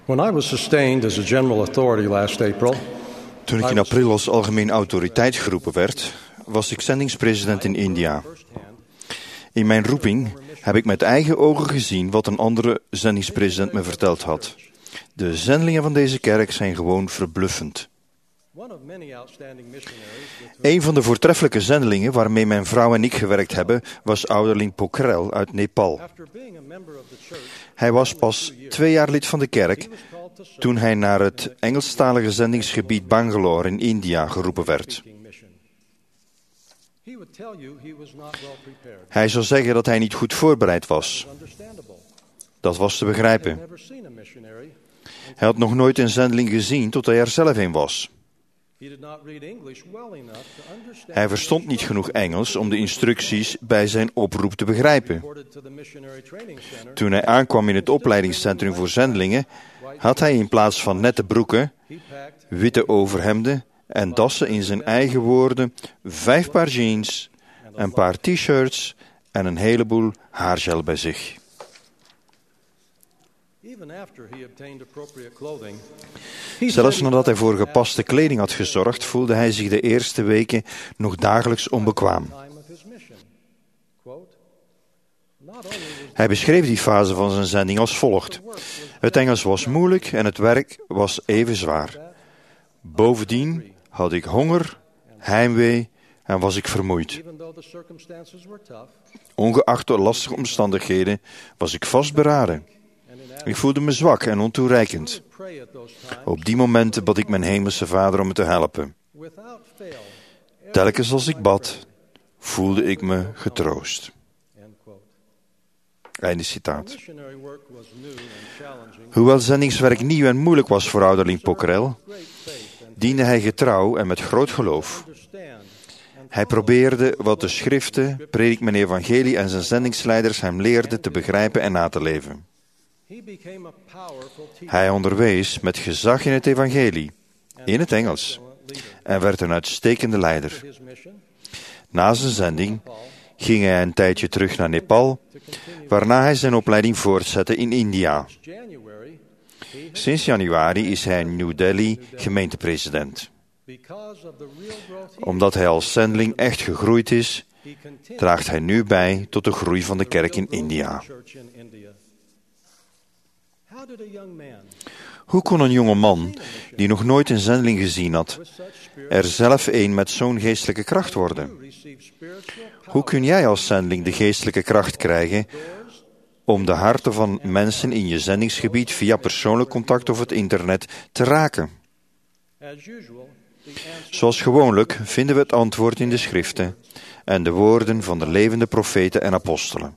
When I was sustained as a general authority last April, Toen ik in april als algemeen autoriteit geroepen werd, was ik zendingspresident in India. In mijn roeping heb ik met eigen ogen gezien wat een andere zendingspresident me verteld had. De zendelingen van deze kerk zijn gewoon verbluffend. Een van de voortreffelijke zendelingen waarmee mijn vrouw en ik gewerkt hebben, was ouderling Pokhrel uit Nepal. Hij was pas 2 jaar lid van de kerk toen hij naar het Engelstalige zendingsgebied Bangalore in India geroepen werd. Hij zou zeggen dat hij niet goed voorbereid was. Dat was te begrijpen. Hij had nog nooit een zendeling gezien tot hij er zelf een was. Hij verstond niet genoeg Engels om de instructies bij zijn oproep te begrijpen. Toen hij aankwam in het opleidingscentrum voor zendelingen, had hij in plaats van nette broeken, witte overhemden en dassen in zijn eigen woorden 5 paar jeans, een paar t-shirts en een heleboel haargel bij zich. Zelfs nadat hij voor gepaste kleding had gezorgd, voelde hij zich de eerste weken nog dagelijks onbekwaam. Hij beschreef die fase van zijn zending als volgt. Het Engels was moeilijk en het werk was even zwaar. Bovendien had ik honger, heimwee en was ik vermoeid. Ongeacht de lastige omstandigheden was ik vastberaden. Ik voelde me zwak en ontoereikend. Op die momenten bad ik mijn hemelse Vader om me te helpen. Telkens als ik bad, voelde ik me getroost. Einde citaat. Hoewel zendingswerk nieuw en moeilijk was voor ouderling Pokhrel, diende hij getrouw en met groot geloof. Hij probeerde wat de schriften, predik mijn evangelie en zijn zendingsleiders hem leerden te begrijpen en na te leven. Hij onderwees met gezag in het evangelie, in het Engels, en werd een uitstekende leider. Na zijn zending ging hij een tijdje terug naar Nepal, waarna hij zijn opleiding voortzette in India. Sinds januari is hij in New Delhi gemeentepresident. Omdat hij als zendeling echt gegroeid is, draagt hij nu bij tot de groei van de kerk in India. Hoe kon een jonge man, die nog nooit een zendeling gezien had, er zelf een met zo'n geestelijke kracht worden? Hoe kun jij als zendeling de geestelijke kracht krijgen om de harten van mensen in je zendingsgebied via persoonlijk contact of het internet te raken? Zoals gewoonlijk vinden we het antwoord in de schriften en de woorden van de levende profeten en apostelen.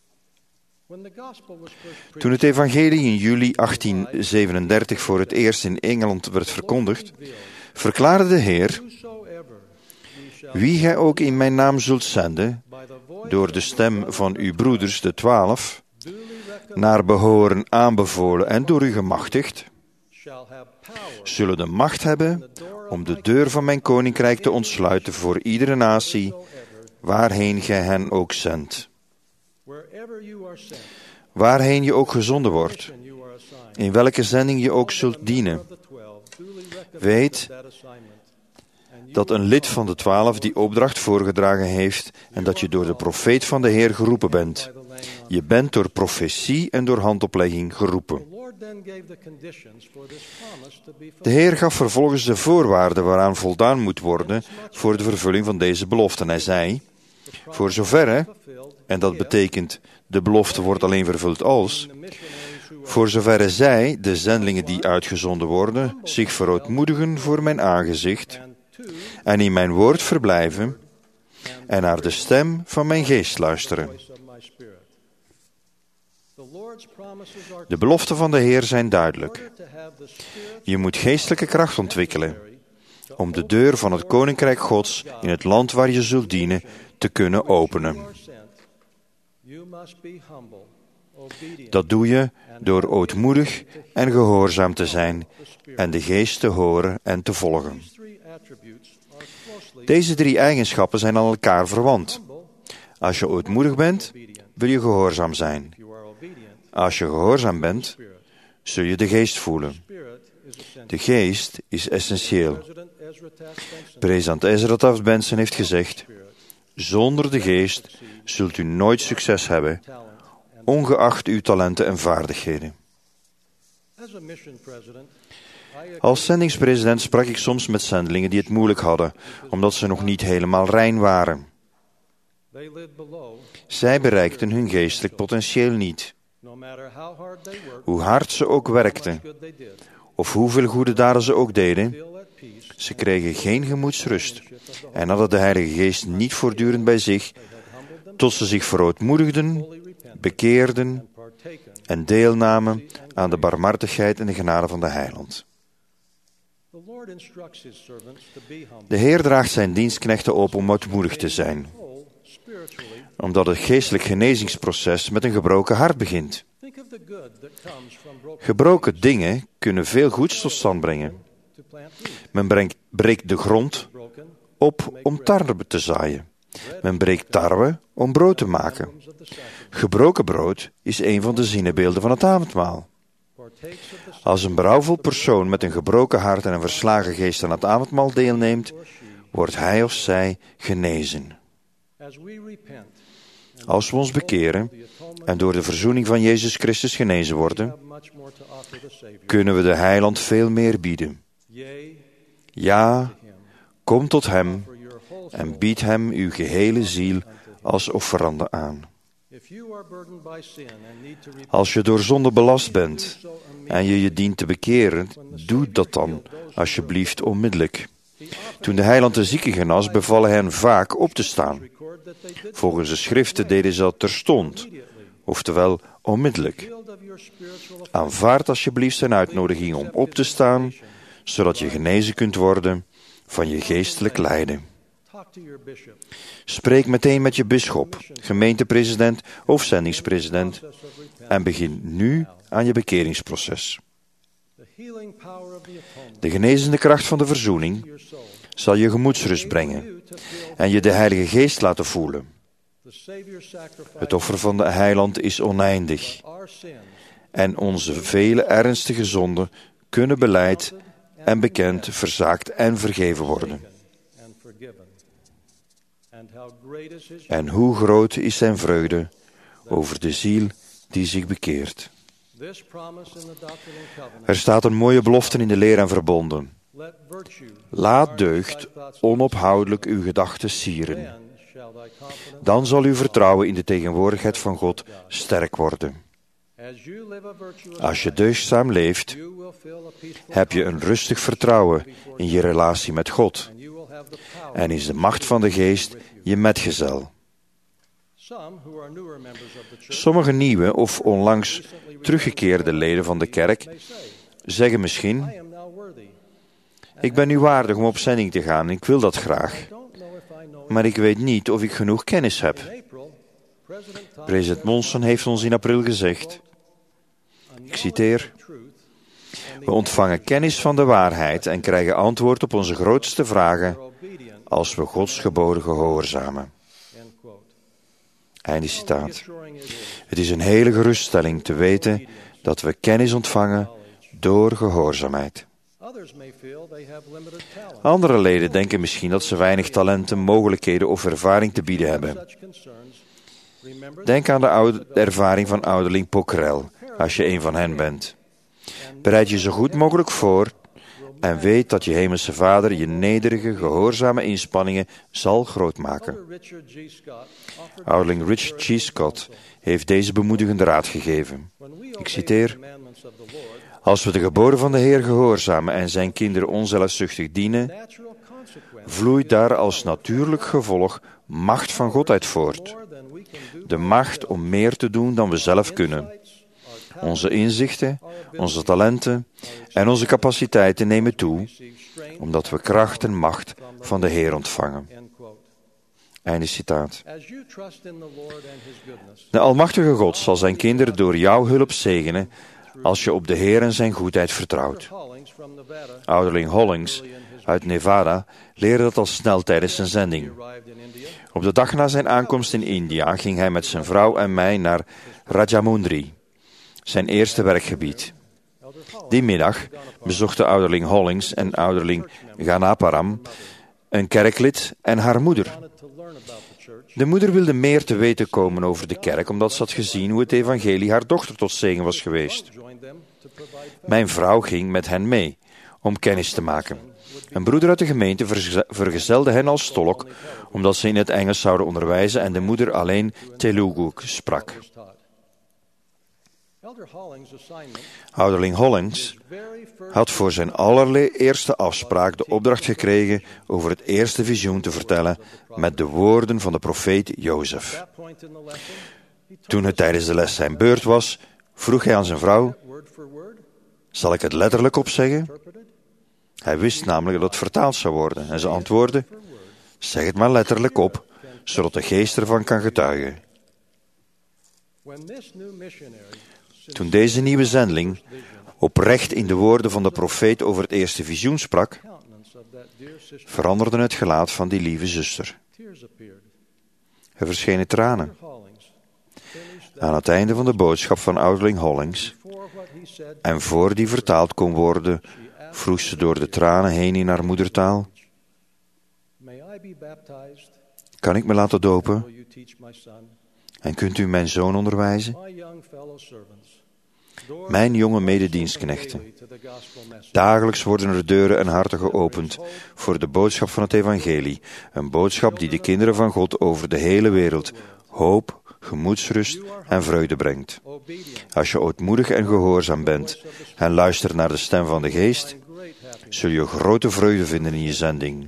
Toen het evangelie in juli 1837 voor het eerst in Engeland werd verkondigd, verklaarde de Heer: wie gij ook in mijn naam zult zenden, door de stem van uw broeders, de 12, naar behoren aanbevolen en door u gemachtigd, zullen de macht hebben om de deur van mijn koninkrijk te ontsluiten voor iedere natie, waarheen gij hen ook zendt. Waarheen je ook gezonden wordt, in welke zending je ook zult dienen. Weet dat een lid van de 12 die opdracht voorgedragen heeft en dat je door de profeet van de Heer geroepen bent. Je bent door profetie en door handoplegging geroepen. De Heer gaf vervolgens de voorwaarden waaraan voldaan moet worden voor de vervulling van deze belofte. En hij zei: voor zoverre, en dat betekent de belofte wordt alleen vervuld als, voor zoverre zij, de zendelingen die uitgezonden worden, zich verootmoedigen voor mijn aangezicht en in mijn woord verblijven en naar de stem van mijn geest luisteren. De beloften van de Heer zijn duidelijk. Je moet geestelijke kracht ontwikkelen om de deur van het koninkrijk Gods in het land waar je zult dienen te kunnen openen. Dat doe je door ootmoedig en gehoorzaam te zijn en de geest te horen en te volgen. Deze 3 eigenschappen zijn aan elkaar verwant. Als je ootmoedig bent, wil je gehoorzaam zijn. Als je gehoorzaam bent, zul je de geest voelen. De geest is essentieel. President Ezra Taft Benson heeft gezegd: zonder de geest zult u nooit succes hebben, ongeacht uw talenten en vaardigheden. Als zendingspresident sprak ik soms met zendelingen die het moeilijk hadden, omdat ze nog niet helemaal rein waren. Zij bereikten hun geestelijk potentieel niet. Hoe hard ze ook werkten, of hoeveel goede daden ze ook deden, ze kregen geen gemoedsrust en hadden de Heilige Geest niet voortdurend bij zich, tot ze zich verootmoedigden, bekeerden en deelnamen aan de barmhartigheid en de genade van de Heiland. De Heer draagt zijn dienstknechten op om ootmoedig te zijn, omdat het geestelijk genezingsproces met een gebroken hart begint. Gebroken dingen kunnen veel goeds tot stand brengen. Men breekt de grond op om tarwe te zaaien. Men breekt tarwe om brood te maken. Gebroken brood is een van de zinnebeelden van het avondmaal. Als een berouwvol persoon met een gebroken hart en een verslagen geest aan het avondmaal deelneemt, wordt hij of zij genezen. Als we ons bekeren en door de verzoening van Jezus Christus genezen worden, kunnen we de Heiland veel meer bieden. Ja, kom tot Hem en bied Hem uw gehele ziel als offerande aan. Als je door zonde belast bent en je dient te bekeren, doe dat dan alsjeblieft onmiddellijk. Toen de Heiland de zieken genas, beval hij hen vaak op te staan. Volgens de schriften deden ze dat terstond, oftewel onmiddellijk. Aanvaard alsjeblieft zijn uitnodiging om op te staan, zodat je genezen kunt worden van je geestelijk lijden. Spreek meteen met je bisschop, gemeentepresident of zendingspresident en begin nu aan je bekeringsproces. De genezende kracht van de verzoening zal je gemoedsrust brengen en je de Heilige Geest laten voelen. Het offer van de Heiland is oneindig en onze vele ernstige zonden kunnen belijd en bekend, verzaakt en vergeven worden. En hoe groot is zijn vreugde over de ziel die zich bekeert. Er staat een mooie belofte in de leer en verbonden. Laat deugd onophoudelijk uw gedachten sieren. Dan zal uw vertrouwen in de tegenwoordigheid van God sterk worden. Als je deugdzaam leeft, heb je een rustig vertrouwen in je relatie met God. En is de macht van de geest je metgezel. Sommige nieuwe of onlangs teruggekeerde leden van de kerk zeggen misschien: ik ben nu waardig om op zending te gaan en ik wil dat graag. Maar ik weet niet of ik genoeg kennis heb. President Monson heeft ons in april gezegd, ik citeer: we ontvangen kennis van de waarheid en krijgen antwoord op onze grootste vragen als we Gods geboden gehoorzamen. Einde citaat. Het is een hele geruststelling te weten dat we kennis ontvangen door gehoorzaamheid. Andere leden denken misschien dat ze weinig talenten, mogelijkheden of ervaring te bieden hebben. Denk aan de ervaring van ouderling Pokrel, als je een van hen bent. Bereid je zo goed mogelijk voor en weet dat je hemelse Vader je nederige, gehoorzame inspanningen zal grootmaken. Ouderling Richard G. Scott heeft deze bemoedigende raad gegeven. Ik citeer: als we de geboden van de Heer gehoorzamen en zijn kinderen onzelfzuchtig dienen, vloeit daar als natuurlijk gevolg macht van God uit voort. De macht om meer te doen dan we zelf kunnen. Onze inzichten, onze talenten en onze capaciteiten nemen toe, omdat we kracht en macht van de Heer ontvangen. Einde citaat. De Almachtige God zal zijn kinderen door jouw hulp zegenen als je op de Heer en zijn goedheid vertrouwt. Ouderling Hollings uit Nevada leerde dat al snel tijdens zijn zending. Op de dag na zijn aankomst in India ging hij met zijn vrouw en mij naar Rajamundry, zijn eerste werkgebied. Die middag bezochten ouderling Hollings en ouderling Ganaparam een kerklid en haar moeder. De moeder wilde meer te weten komen over de kerk, omdat ze had gezien hoe het evangelie haar dochter tot zegen was geweest. Mijn vrouw ging met hen mee, om kennis te maken. Een broeder uit de gemeente vergezelde hen als tolk, omdat ze in het Engels zouden onderwijzen en de moeder alleen Telugu sprak. Ouderling Hollings had voor zijn allereerste afspraak de opdracht gekregen over het eerste visioen te vertellen met de woorden van de profeet Jozef. Toen het tijdens de les zijn beurt was, vroeg hij aan zijn vrouw: zal ik het letterlijk opzeggen? Hij wist namelijk dat het vertaald zou worden en ze antwoordde: zeg het maar letterlijk op, zodat de geest ervan kan getuigen. Toen deze nieuwe zendeling oprecht in de woorden van de profeet over het eerste visioen sprak, veranderde het gelaat van die lieve zuster. Er verschenen tranen. Aan het einde van de boodschap van ouderling Hollings, en voor die vertaald kon worden, vroeg ze door de tranen heen in haar moedertaal: kan ik me laten dopen? En kunt u mijn zoon onderwijzen? Mijn jonge mededienstknechten. Dagelijks worden er deuren en harten geopend voor de boodschap van het evangelie. Een boodschap die de kinderen van God over de hele wereld hoop, gemoedsrust en vreugde brengt. Als je ootmoedig en gehoorzaam bent en luistert naar de stem van de geest, zul je grote vreugde vinden in je zending.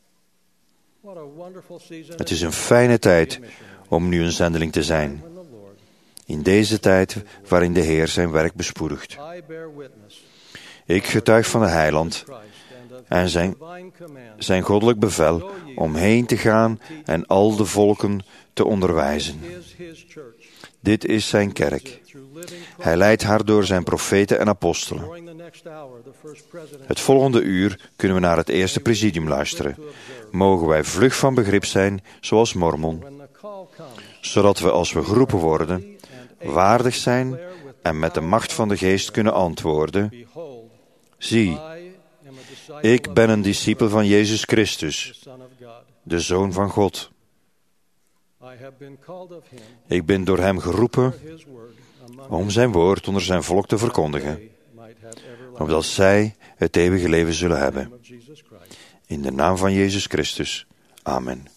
Het is een fijne tijd om nu een zendeling te zijn. In deze tijd waarin de Heer zijn werk bespoedigt. Ik getuig van de Heiland en zijn goddelijk bevel om heen te gaan en al de volken te onderwijzen. Dit is zijn kerk. Hij leidt haar door zijn profeten en apostelen. Het volgende uur kunnen we naar het eerste presidium luisteren. Mogen wij vlug van begrip zijn, zoals Mormon, zodat we, als we geroepen worden, waardig zijn en met de macht van de geest kunnen antwoorden: zie, ik ben een discipel van Jezus Christus, de Zoon van God. Ik ben door hem geroepen om zijn woord onder zijn volk te verkondigen, opdat zij het eeuwige leven zullen hebben. In de naam van Jezus Christus. Amen.